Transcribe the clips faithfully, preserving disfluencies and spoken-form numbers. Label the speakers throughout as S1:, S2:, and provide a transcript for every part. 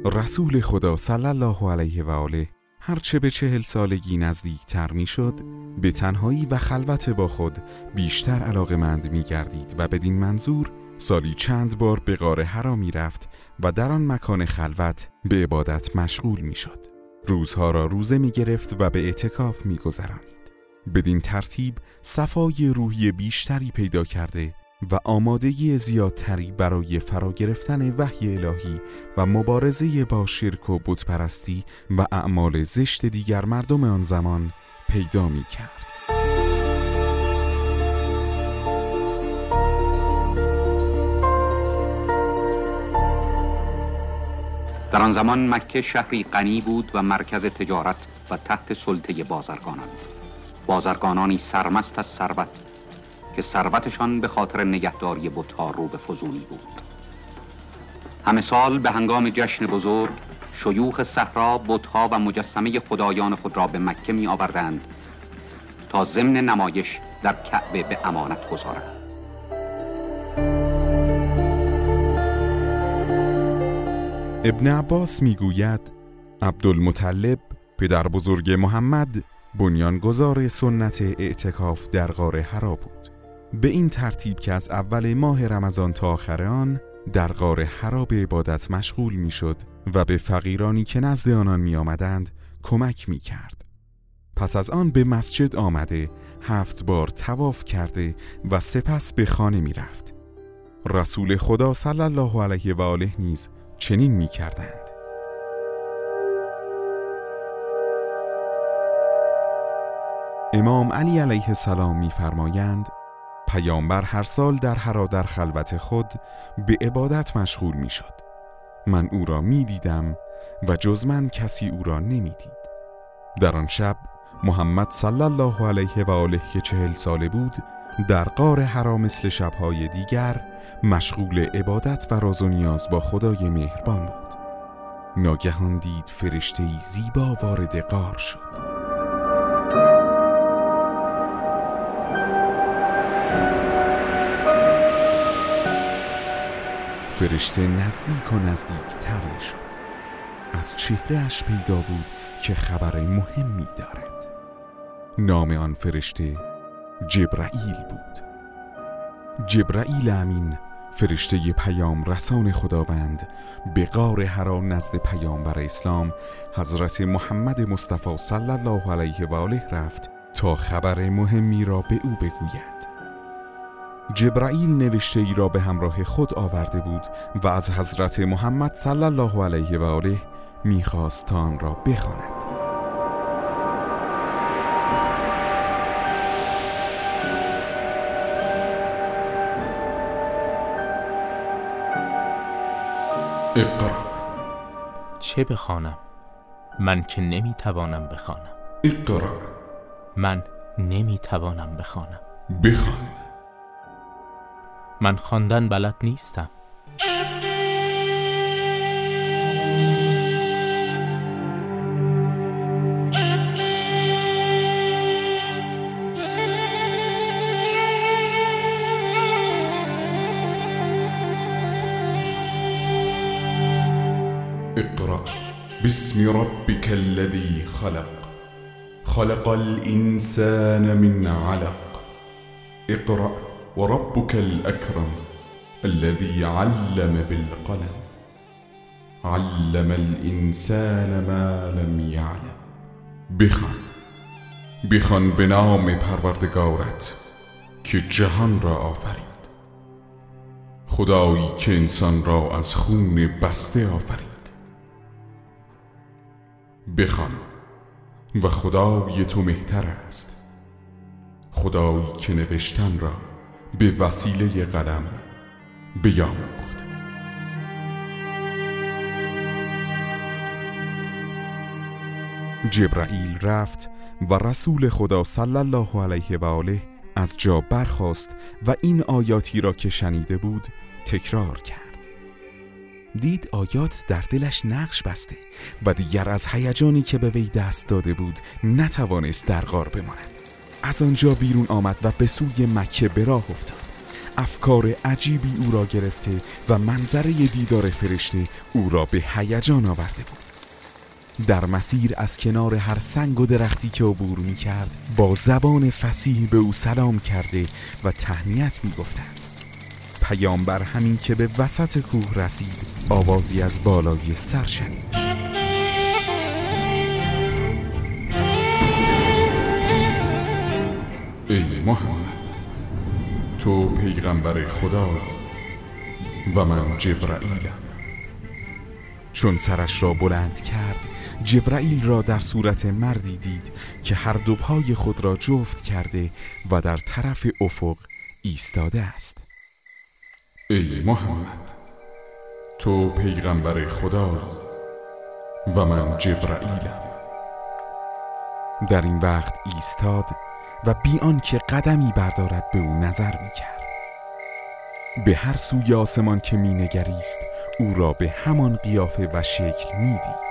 S1: رسول خدا صلی الله علیه و آله هرچه به چهل سالگی نزدیک تر می شد، به تنهایی و خلوت با خود بیشتر علاقه‌مند می گردید و بدین منظور سالی چند بار به غار حرا می رفت و در آن مکان خلوت به عبادت مشغول می شد. روزها را روزه می گرفت و به اعتکاف می گذرانید. بدین ترتیب صفای روحی بیشتری پیدا کرده و آمادگی زیادتری برای فرا گرفتن وحی الهی و مبارزه با شرک و بتپرستی و اعمال زشت دیگر مردم آن زمان پیدا می کرد.
S2: در آن زمان مکه شهری غنی بود و مرکز تجارت و تحت سلطه بازرگانان. بازرگانانی سرمست از ثروت که ثروتشان به خاطر نگهداری بت‌ها رو به فزونی بود. همه سال به هنگام جشن بزرگ شیوخ صحرا بت‌ها و مجسمه خدایان خود را به مکه می آوردند تا ضمن نمایش در کعبه به امانت گذارند.
S1: ابن عباس میگوید عبدالمطلب پدر بزرگ محمد بنیانگذار سنت اعتکاف در غار حرا بود. به این ترتیب که از اول ماه رمضان تا آخر آن در غار حرا به عبادت مشغول می شد و به فقیرانی که نزد آنان می آمدند کمک می کرد. پس از آن به مسجد آمده هفت بار طواف کرده و سپس به خانه می رفت. رسول خدا صلی الله علیه و آله نیز چنین می کردند. امام علی علیه السلام می فرمایند پیامبر هر سال در حرا در خلوت خود به عبادت مشغول می شد. من او را می دیدم و جز من کسی او را نمی دید. در آن شب محمد صلی الله علیه و آله که چهل ساله بود در غار حرا مثل شبهای دیگر مشغول عبادت و راز و نیاز با خدای مهربان بود. ناگهان دید فرشته‌ای زیبا وارد غار شد. فرشته نزدیک و نزدیک تر می شد. از چهرهش پیدا بود که خبر مهمی دارد. نام آن فرشته جبرائیل بود. جبرائیل امین، فرشته پیام رسان خداوند، به غار حرا نزد پیامبر اسلام حضرت محمد مصطفی صلی الله علیه و آله رفت تا خبر مهمی را به او بگوید. جبرائیل نوشته ای را به همراه خود آورده بود و از حضرت محمد صلی الله علیه و آله می‌خواست تا آن را بخواند.
S3: اقرا.
S4: چه بخوانم؟ من که نمیتوانم بخوانم.
S3: اقرا.
S4: من نمیتوانم بخوانم.
S3: بخوان.
S4: من خواندن بلد نیستم.
S3: اقرأ باسم ربك الذي خلق خلق الإنسان من علق اقرأ وربك الأكرم الذي علم بالقلم علم الإنسان ما لم يعلم. بخوان. بخوان به نام پروردگارت که جهان را آفرید، خدایی که انسان را از خون بسته آفرید. بخوان و خدای تو مهتر است، خدایی که نوشتن را به وسیله قلم بیاموخت.
S1: جبرائیل رفت و رسول خدا صلی الله علیه و آله از جا برخاست و این آیاتی را که شنیده بود تکرار کرد. دید آیات در دلش نقش بسته و دیگر از هیجانی که به وی دست داده بود نتوانست در غار بماند. از آنجا بیرون آمد و به سوی مکه به راه افتاد. افکار عجیبی او را گرفته و منظره دیدار فرشته او را به هیجان آورده بود. در مسیر از کنار هر سنگ و درختی که عبور می کرد با زبان فصیح به او سلام کرده و تهنیت می گفتند. پیامبر همین که به وسط کوه رسید آوازی از بالای سر شنید.
S3: ای محمد، تو پیغمبر خدا و من جبرائیلم.
S1: چون سرش را بلند کرد جبرائیل را در صورت مردی دید که هر دو پای خود را جفت کرده و در طرف افق ایستاده است.
S3: ای محمد، تو پیغمبر خدا و من جبرائیلم.
S1: در این وقت ایستاد و بی آنکه قدمی بردارد به او نظر می کرد. به هر سوی آسمان که می نگریست او را به همان قیافه و شکل می دید.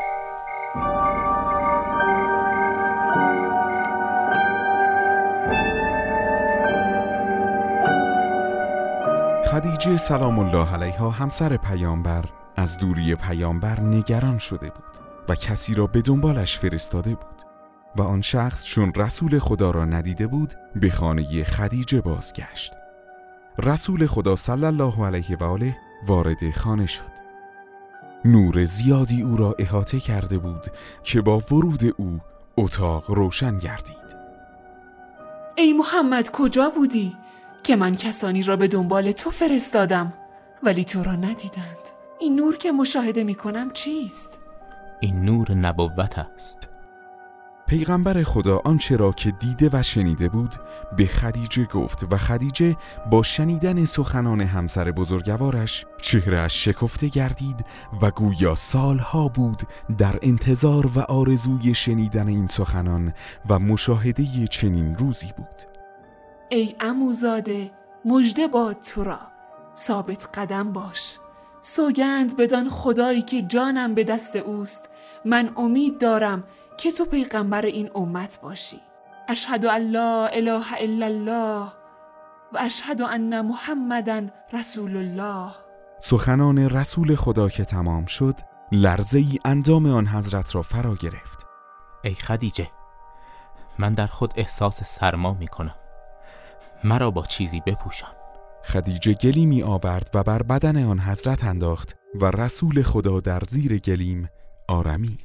S1: خدیجه سلام الله علیها همسر پیامبر از دوری پیامبر نگران شده بود و کسی را به دنبالش فرستاده بود و آن شخص چون رسول خدا را ندیده بود به خانه خدیجه بازگشت. رسول خدا صلی الله علیه و آله وارد خانه شد. نور زیادی او را احاطه کرده بود که با ورود او اتاق روشن گردید.
S5: ای محمد کجا بودی؟ که من کسانی را به دنبال تو فرستادم ولی تو را ندیدند. این نور که مشاهده می کنم چیست؟
S4: این نور نبوت است.
S1: پیغمبر خدا آنچه را که دیده و شنیده بود به خدیجه گفت و خدیجه با شنیدن سخنان همسر بزرگوارش چهره‌اش شکفته گردید و گویا سالها بود در انتظار و آرزوی شنیدن این سخنان و مشاهده چنین روزی بود.
S5: ای عموزاده، مژده باد تو را، ثابت قدم باش. سوگند بدان خدایی که جانم به دست اوست، من امید دارم که تو پیغمبر این امت باشی. اشهد ان لا اله الا الله و اشهد ان محمدن رسول الله.
S1: سخنان رسول خدا که تمام شد لرزه‌ای اندام آن حضرت را فرا گرفت.
S4: ای خدیجه، من در خود احساس سرما می کنم. مرا با چیزی بپوشان.
S1: خدیجه گلیمی آورد و بر بدن آن حضرت انداخت و رسول خدا در زیر گلیم آرمید.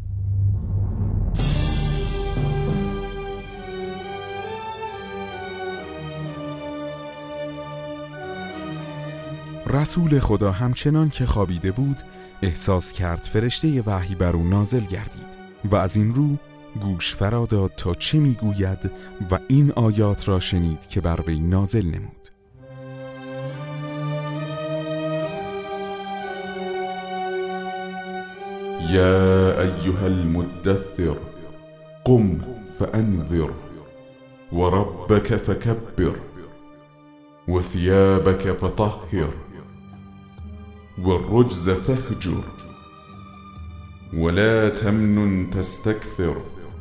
S1: رسول خدا همچنان که خوابیده بود احساس کرد فرشته وحی بر او نازل گردید و از این رو گوش فرا داد تا چه میگوید و این آیات را شنید که بر وی نازل نمود.
S3: یا ایها المدثر قم فانذر وربك فكبر وثيابك فطهر والرجز فاهجر ولا تمنن تستكثر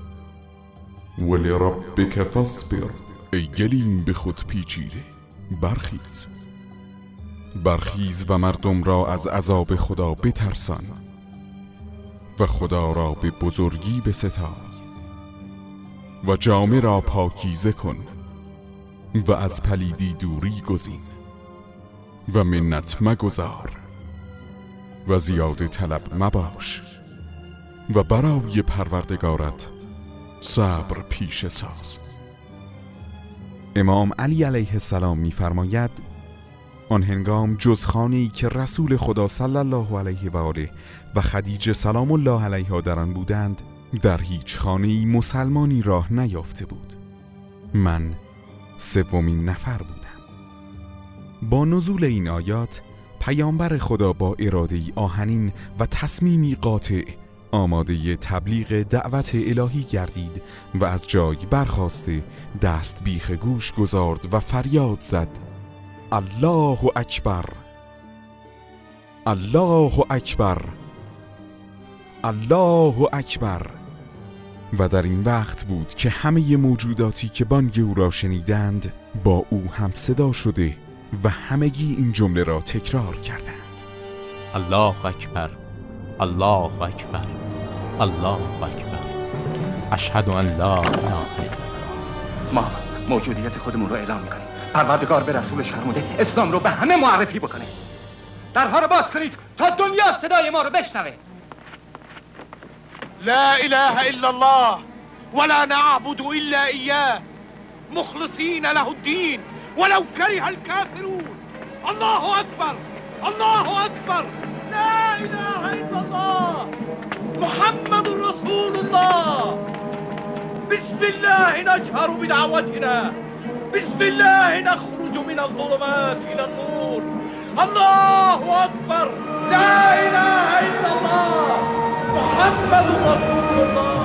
S3: ولربك فاصبر.
S1: ای گلیم به خود پیچیده، برخیز برخیز و مردم را از عذاب خدا بترسان و خدا را به بزرگی بستای و جامه را پاکیزه کن و از پلیدی دوری گزین و منت مگذار و زیاده طلب مباش و برای پروردگارت صبر پیشه ساز. امام علی علیه السلام می‌فرماید آن هنگام جز خانه‌ای که رسول خدا صلی الله علیه و آله و خدیجه سلام الله علیها در آن بودند در هیچ خانه‌ای مسلمانی راه نیافته بود. من سومین نفر بودم. با نزول این آیات پیامبر خدا با اراده‌ای آهنین و تصمیمی قاطع آماده تبلیغ دعوت الهی گردید و از جای برخاسته دست بیخ گوش گذارد و فریاد زد الله اکبر، الله اکبر، الله اکبر. و در این وقت بود که همه موجوداتی که بانگ او را شنیدند با او هم صدا شده و همگی این جمله را تکرار کردند.
S4: الله اکبر، الله اکبر، الله اکبر، اشهد ان لا اله الا الله.
S6: ما موجودیت خودمون رو اعلام میکنیم. پروردگار به رسولش فرموده اسلام رو به همه معرفی بکنه. درها رو باز کنید تا دنیا صدای ما رو بشنوه.
S7: لا اله الا الله ولا نعبد الا اياه مخلصين له الدين ولو كره الكافرون. الله اكبر، الله اكبر، لا اله الا الله محمد رسول الله. بسم الله نجهر بدعوتنا، بسم الله نخرج من الظلمات الى النور. الله اكبر، لا اله الا الله محمد رسول الله.